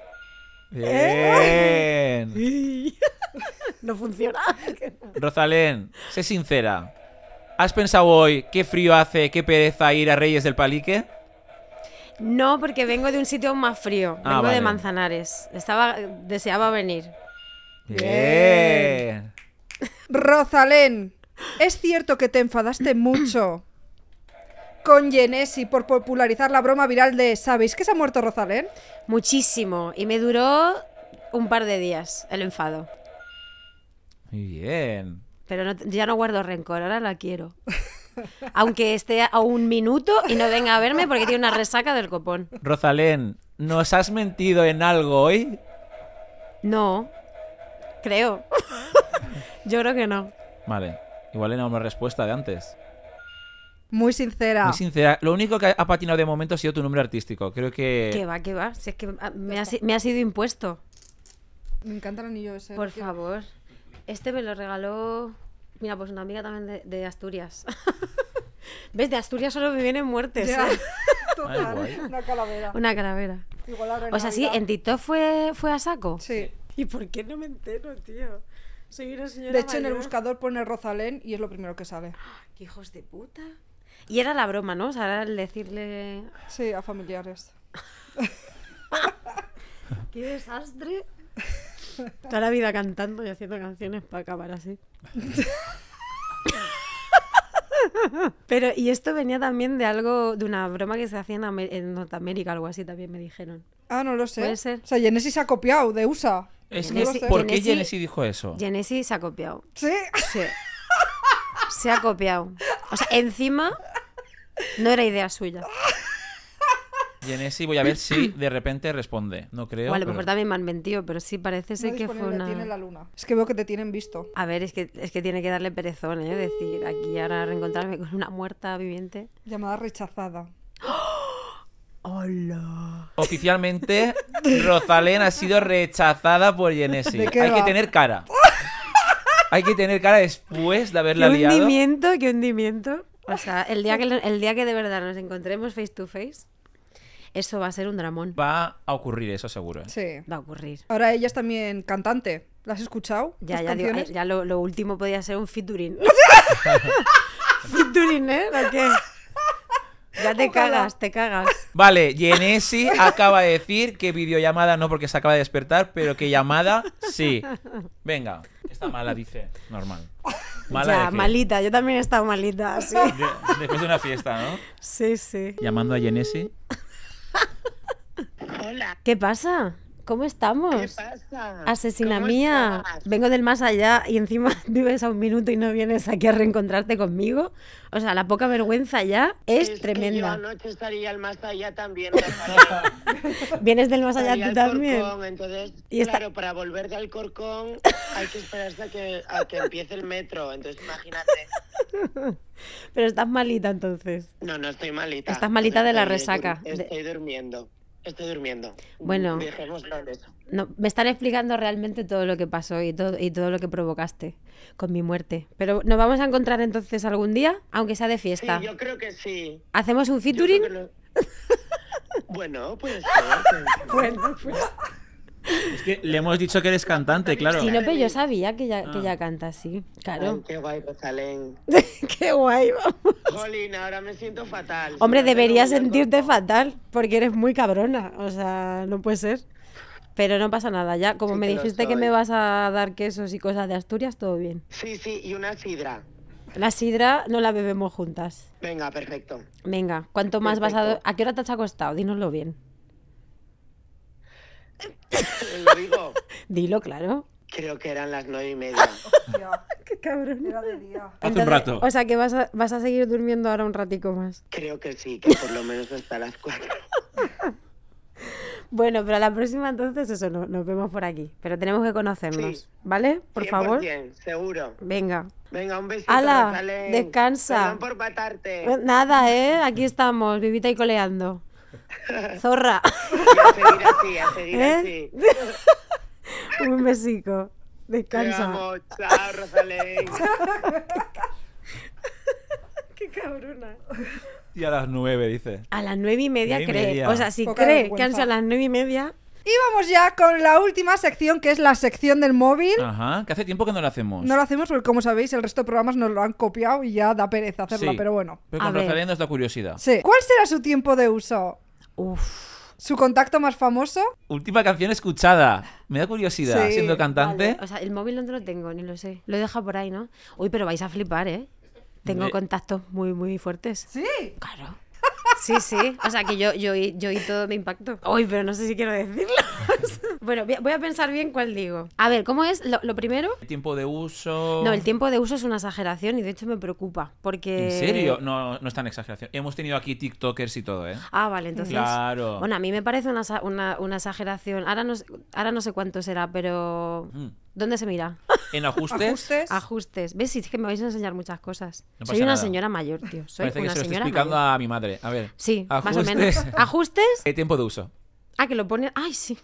Bien. No funciona. Rosalén, sé sincera. ¿Has pensado hoy qué frío hace, qué pereza ir a Reyes del Palique? No, porque vengo de un sitio más frío. Ah, Vengo vale. de Manzanares. Estaba, deseaba venir. Bien. Rosalén, ¿es cierto que te enfadaste mucho con Genesi por popularizar la broma viral de ¿sabéis que se ha muerto Rosalén? Muchísimo. Y me duró un par de días el enfado. Muy bien. Pero no- ya no guardo rencor, ahora la quiero. Aunque esté a un minuto y no venga a verme porque tiene una resaca del copón. Rosalén, ¿nos has mentido en algo hoy? No, creo. Yo creo que no. Vale, igual era una respuesta de antes. Muy sincera. Muy sincera, lo único que ha patinado de momento ha sido tu nombre artístico. Creo que... ¿Qué va, qué va? Si es que ah, me ha, si- me ha sido impuesto. Me encanta el anillo ese. Por tío. favor. Este me lo regaló... Mira, pues una amiga también de, de Asturias. ¿Ves? De Asturias solo me vienen muertes. Ya. ¿eh? Total, Ay, guay. una calavera. Una calavera. Igual ahora en O sea, sí, Navidad. en TikTok fue, fue a saco. Sí. ¿Y por qué no me entero, tío? Soy una señora De hecho, en el mayor. buscador pone Rosalén y es lo primero que sale. ¡Qué hijos de puta! Y era la broma, ¿no? O sea, era el decirle... Sí, a familiares. ¡Qué desastre! Toda la vida cantando y haciendo canciones para acabar así. Pero, y esto venía también de algo, de una broma que se hacía en, Amer- en Norteamérica, algo así también me dijeron. Ah, no lo sé. Puede ser. O sea, Genesi se ha copiado de U S A. Es No que, lo sé. ¿por qué Genesi- Genesi dijo eso? Genesi se ha copiado. Sí. Sí. Se ha copiado. O sea, encima no era idea suya. Genesi, voy a ver si de repente responde. No creo. O a lo pero- mejor también me han mentido, pero sí parece No ser que fue disponible, una... tiene la luna. Es que veo que te tienen visto. A ver, es que, es que tiene que darle perezón, ¿eh? Decir, aquí ahora reencontrarme con una muerta viviente. Llamada rechazada. ¡Hola! Oficialmente, Rosalén ha sido rechazada por Genesi. ¿De qué Hay que va? tener cara. Hay que tener cara después de ¡Qué haberla liado. hundimiento, qué hundimiento! O sea, el día, que, el día que de verdad nos encontremos face to face, eso va a ser un dramón. Va a ocurrir eso seguro. ¿eh? Sí. Va a ocurrir. Ahora ella es también cantante. ¿La has escuchado? Ya, ¿Las ya, digo, canciones? eh, ya lo, lo último podía ser un featuring. ¿Featuring, eh? ¿O qué? Ya te Ojalá. cagas, te cagas. Vale, Genesi acaba de decir que videollamada no porque se acaba de despertar, pero que llamada sí. Venga, está mala, dice. Normal. ¿Mala ya, de qué? malita, yo también he estado malita, sí. De- después de una fiesta, ¿no? Sí, sí. Llamando a Genesi. Hola. ¿Qué pasa? ¿Cómo estamos? ¿Qué pasa? Asesina ¿Cómo mía, estás? vengo del más allá y encima vives a un minuto y no vienes aquí a reencontrarte conmigo. O sea, la poca vergüenza ya es, Es tremenda. que yo anoche estaría al más allá también. Rafael. Vienes del más allá Estaría tú al también. Corcón, entonces, Y está- claro, para volver del Corcón hay que esperarse a que, a que empiece el metro. Entonces, imagínate. Pero estás malita entonces. No, no estoy malita. Estás malita de la Estoy- resaca. Estoy durmiendo. Estoy durmiendo. Bueno. Dejémoslo en eso. No, me están explicando realmente todo lo que pasó y todo, y todo lo que provocaste con mi muerte. Pero nos vamos a encontrar entonces algún día, aunque sea de fiesta. Sí, yo creo que sí. ¿Hacemos un Yo featuring? creo que lo- Bueno, puede ser. puede ser. Bueno, pues. Es que le hemos dicho que eres cantante, claro. Sí, no, pero yo sabía que ella, que Ah. ella canta así. Ay, Claro. qué guay, Rosalén. Qué guay, vamos. Jolín, ahora me siento fatal. Hombre, Si no deberías tengo un sentirte cuerpo- fatal, porque eres muy cabrona. O sea, no puede ser. Pero no pasa nada, ya. Como Sí me que lo dijiste que soy. me vas a dar quesos y cosas de Asturias, todo bien. Sí, sí, y una sidra. La sidra no la bebemos juntas. Venga, perfecto. Venga, ¿cuánto más vas a...? Perfecto. ¿A qué hora te has acostado? Dínoslo bien. Lo digo. Dilo, claro. Creo que eran las nueve y media. Ya, Qué cabrón. era de día. Hace un rato. O sea, que vas a, vas a seguir durmiendo ahora un ratico más. Creo que sí, que por lo menos hasta las cuatro. Bueno, pero a la próxima entonces eso, no- nos vemos por aquí. Pero tenemos que conocernos, Sí. ¿vale? Por favor. cien por ciento, seguro. Venga. Venga, un besito, Hala, Rosalén. descansa. Perdón por matarte. Eh, Nada, ¿eh? Aquí estamos, vivita y coleando. Zorra. Y a seguir así, a seguir ¿Eh? así. Un besico. Te Descansa. amo. Chao, Rosalén. Qué cabrona. Y a las nueve, dice. A las nueve y media Nueve y cree. media. O sea, si Poca cree vergüenza. que han sido las nueve y media. Y vamos ya con la última sección, que es la sección del móvil. Ajá, que hace tiempo que no lo hacemos. No lo hacemos porque, como sabéis, el resto de programas nos lo han copiado y ya da pereza hacerla, Sí. pero bueno. Pero A con ver. Rosalén nos da curiosidad. Sí. ¿Cuál será su tiempo de uso? Uf. ¿Su contacto más famoso? Última canción escuchada. Me da curiosidad, Sí, siendo cantante. Vale. O sea, el móvil no te lo tengo, ni lo sé. Lo he dejado por ahí, ¿no? Uy, pero vais a flipar, ¿eh? Tengo Eh. contactos muy, muy fuertes. Sí. Claro. Sí, sí. O sea, que yo, yo, oí- yo oí todo de impacto. Uy, pero no sé si quiero decirlo. Bueno, voy a- voy a pensar bien cuál digo. A ver, ¿cómo es? Lo, lo primero... El tiempo de uso. No, el tiempo de uso es una exageración y de hecho me preocupa. Porque... ¿En serio? No, no es tan exageración. Hemos tenido aquí TikTokers y todo, ¿eh? Ah, vale, entonces... Claro. Bueno, a mí me parece una, sa- una, una exageración. Ahora no, sé- ahora no sé cuánto será, pero... Mm. ¿Dónde se mira? En ajustes. Ajustes. Ajustes. ¿Ves? Sí, es que me vais a enseñar muchas cosas. No Soy pasa una nada. señora mayor, tío. Soy Parece que una se lo estoy señora explicando mayor. a mi madre. A ver. Sí, más o Ajustes. menos. ¿Ajustes? ¿Qué tiempo de uso? Ah, que lo pone... Ay, sí.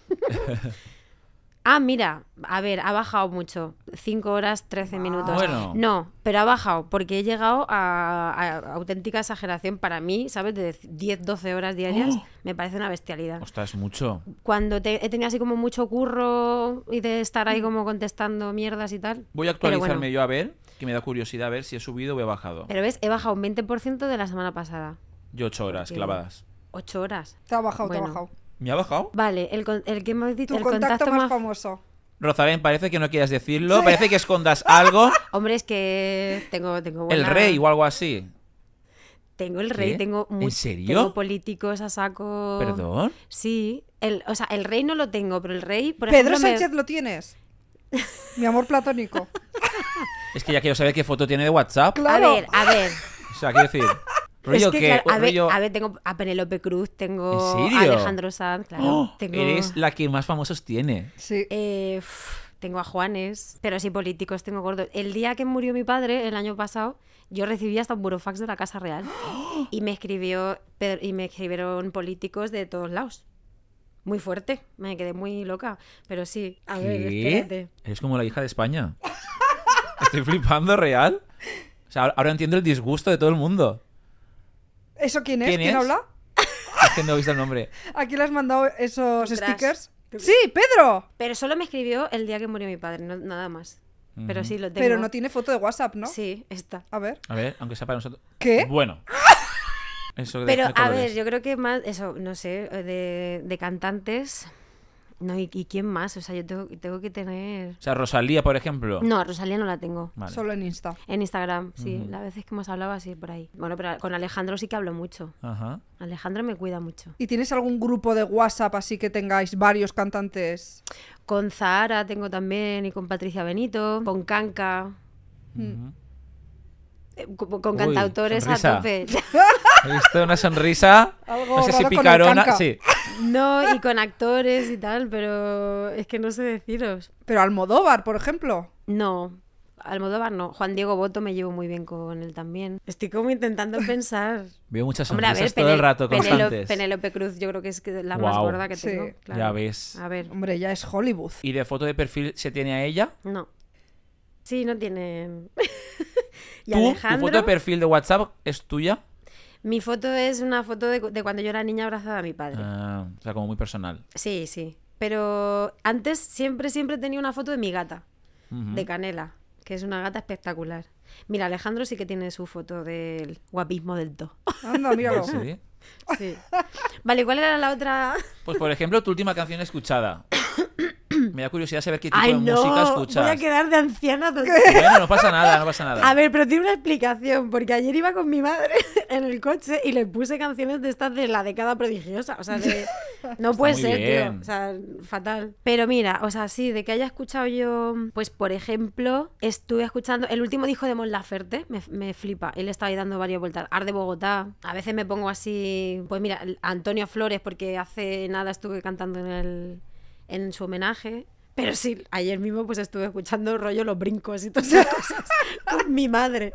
Ah, mira, a ver, ha bajado mucho. cinco horas, trece minutos. Bueno. No, pero ha bajado porque he llegado a, a auténtica exageración para mí, ¿sabes? De diez, doce horas diarias. ¡Oh! Me parece una bestialidad. Ostras, mucho. Cuando te- he tenido así como mucho curro y de estar ahí como contestando mierdas y tal. Voy a Pero actualizarme bueno. yo a ver, que me da curiosidad a ver si he subido o he bajado. Pero ves, he bajado un veinte por ciento de la semana pasada. Yo ocho horas Porque- clavadas. Ocho horas. Te ha bajado, te Bueno. ha bajado. ¿Me ha bajado? Vale, el, con- el que hemos dicho, Tu el contacto, contacto más más... famoso. Rosalén, parece que no quieras decirlo. Parece que escondas algo. Hombre, es que tengo, tengo El buena- rey o algo así. Tengo el rey, ¿Qué? tengo ¿En mu- serio? Tengo políticos a saco. ¿Perdón? Sí, el, o sea, el rey no lo tengo, pero el rey, por Pedro ejemplo, me- Sánchez lo tienes. Mi amor platónico. Es que ya quiero saber qué foto tiene de WhatsApp. A Claro. ver, a ver. O sea, quiero decir. Rollo es que, que. claro, a, ver rollo- a ver, tengo a Penélope Cruz, tengo ¿En a serio? Alejandro Sanz, claro. ¡Oh! tengo, Eres la que más famosos tiene. Sí. eh, uf, tengo a Juanes, pero sí políticos, tengo gordos. El día que murió mi padre, el año pasado, yo recibí hasta un burofax de la Casa Real. Y me escribió Pedro- y me escribieron políticos de todos lados. Muy fuerte, me quedé muy loca. Pero sí, a ver, espérate. ¿Qué? Eres como la hija de España. Estoy flipando, real. O sea, ahora entiendo el disgusto de todo el mundo. ¿Eso quién es? ¿Quién ¿Quién, es? habla? Es que no he visto el nombre. ¿A quién le has mandado esos Detrás. stickers? Sí, Pedro. Pero solo me escribió el día que murió mi padre, no- nada más. Pero sí, lo tengo. Pero no tiene foto de WhatsApp, ¿no? Sí, está. A ver. A ver, aunque sea para nosotros. ¿Qué? Bueno. Eso de- Pero, de a colores. ver, yo creo que más, eso, no sé, de, de cantantes. No, ¿y, y quién más? O sea, yo tengo, tengo que tener... O sea, Rosalía, por ejemplo. No, Rosalía no la tengo. Vale. Solo en Insta. En Instagram, sí. Ujú. Las veces que hemos hablado así por ahí. Bueno, pero con Alejandro sí que hablo mucho. Ajá. Alejandro me cuida mucho. ¿Y tienes algún grupo de WhatsApp así que tengáis varios cantantes? Con Zahara tengo también y con Patricia Benito, con Kanka, Ujú. eh, con, con Uy, cantautores sonrisa. a tope. He visto una sonrisa, Algo no sé si raro con el picarona. Kanka. Sí. No, y con actores y tal, pero es que no sé deciros. Pero Almodóvar, por ejemplo. No, Almodóvar no. Juan Diego Boto me llevo muy bien con él también. Estoy como intentando pensar. Veo muchas Hombre, a sonrisas ver, todo el Penel- rato, Penelo- constantes. Penélope Cruz yo creo que es que la más Guau. gorda que Sí, tengo. claro. ya ves. A ver, Hombre, ya es Hollywood. ¿Y de foto de perfil se tiene a ella? no. Sí, no tienen... ¿Y ¿Tú? ¿Tu Alejandro? foto de perfil de WhatsApp es tuya? Mi foto es una foto de, de cuando yo era niña abrazada a mi padre. Ah, o sea, como muy personal. Sí, sí. Pero antes siempre, siempre tenía una foto de mi gata, Ujú. de Canela, que es una gata espectacular. Mira, Alejandro sí que tiene su foto del guapismo del todo. Anda, míralo. Sí. Sí. Vale, ¿cuál era la otra? Pues, por ejemplo, tu última canción escuchada. Me da curiosidad saber qué tipo Ay, de no, música escuchas. voy a quedar de anciana. total. Bueno, no pasa nada, no pasa nada. A ver, pero tiene una explicación, porque ayer iba con mi madre en el coche y le puse canciones de estas de la década prodigiosa, o sea, de... No puede muy ser, bien. tío, o sea, fatal. Pero mira, o sea, sí, de que haya escuchado yo, pues por ejemplo, estuve escuchando el último disco de Mon Laferte, me, me flipa, él estaba ahí dando varias vueltas, Art de Bogotá, a veces me pongo así, pues mira, Antonio Flores, porque hace nada estuve cantando en el en su homenaje. Pero sí, ayer mismo pues estuve escuchando rollo Los Brincos y todas esas cosas con mi madre.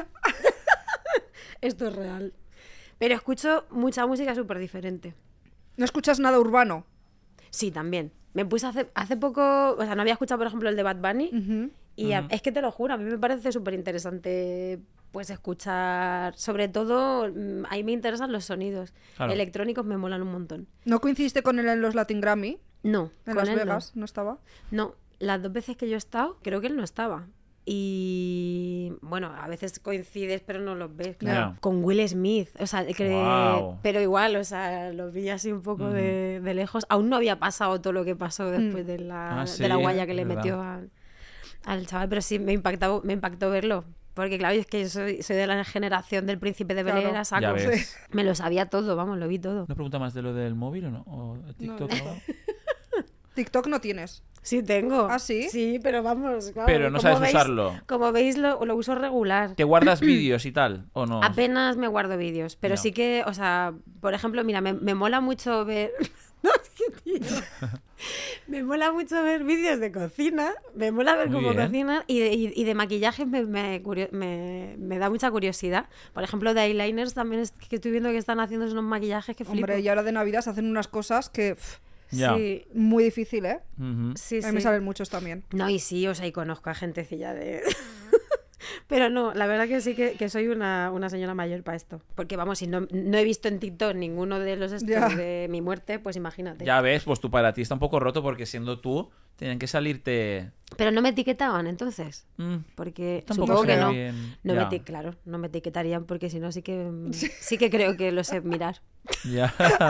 Esto es real. Pero escucho mucha música súper diferente. ¿No escuchas nada urbano? Sí, también. Me puse hace, hace poco, o sea, no había escuchado, por ejemplo, el de Bad Bunny. Ujú. Y a- Ujú. es que te lo juro, a mí me parece súper interesante pues escuchar, sobre todo, mm, a mí me interesan los sonidos. Claro. Electrónicos me molan un montón. ¿No coincidiste con él en los Latin Grammy? No, En con Las él no. Vegas, ¿no estaba? No, las dos veces que yo he estado, creo que él no estaba. Y bueno, a veces coincides, pero no los ves, claro. Ya. Con Will Smith, o sea, que- Guau. pero igual, o sea, los vi así un poco Ujú. de, de lejos. Aún no había pasado todo lo que pasó después de la, Ah, sí, de la guaya que le verdad. metió al, al chaval, pero sí me impactó, me impactó verlo. Porque claro, es que yo soy, soy de la generación del Príncipe de Bel Air Claro. a saco. Ya ves. Me lo sabía todo, vamos, lo vi todo. ¿Una pregunta más de lo del móvil o no? ¿O de TikTok? No, No, TikTok no tienes. Sí tengo. ¿Ah, sí? Sí, pero vamos. claro, Pero no como sabes veis- usarlo. Como veis, lo, lo uso regular. ¿Te guardas vídeos y tal? ¿O no? Apenas me guardo vídeos, pero No. sí que, o sea, por ejemplo, mira, me, me mola mucho ver... No, es que, tío, me mola mucho ver vídeos de cocina, me mola ver Muy cómo bien. cocinan y de, y, y de maquillaje me, me, curio- me, me da mucha curiosidad. Por ejemplo, de eyeliners también es que estoy viendo que están haciendo unos maquillajes que flipo. Hombre, y ahora de Navidad se hacen unas cosas que... pff, Ya. Sí, muy difícil, ¿eh? Ujú. sí, A mí me sí. salen muchos también. No, y sí, o sea, y conozco a gentecilla de... Pero no, la verdad que sí que, que soy una, una señora mayor para esto. Porque vamos, si no, no he visto en TikTok ninguno de los estos Ya. de mi muerte, pues imagínate. Ya ves, pues tú para ti está un poco roto porque siendo tú, tienen que salirte... Pero no me etiquetaban entonces. Mm, Porque tampoco supongo que sé no. bien. No me Ya. eti- claro, no me etiquetarían porque si no sí que sí que creo que lo sé mirar. Ya.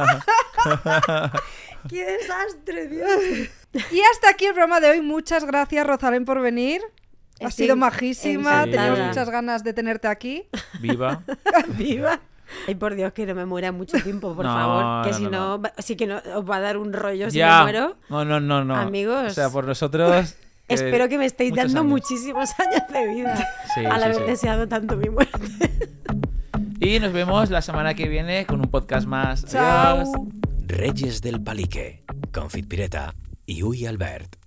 ¡Qué desastre, Dios! Y hasta aquí el programa de hoy. Muchas gracias, Rosalén, por venir. Has Estoy sido majísima. encantada. Teníamos Sí. muchas ganas de tenerte aquí. Viva. ¡Viva! Ay, por Dios, que no me muera mucho tiempo, por No, favor. Que no, si no, no, va- sí que no, os va a dar un rollo si Ya. me muero. No, no, no, no. Amigos. O sea, por nosotros... que Espero que me estéis muchos dando años. muchísimos años de vida Sí, al sí, haber sí. deseado tanto mi muerte. Y nos vemos la semana que viene con un podcast más. Chao. Adiós. Reyes del Palique, con Fit Pireta y Uy Albert.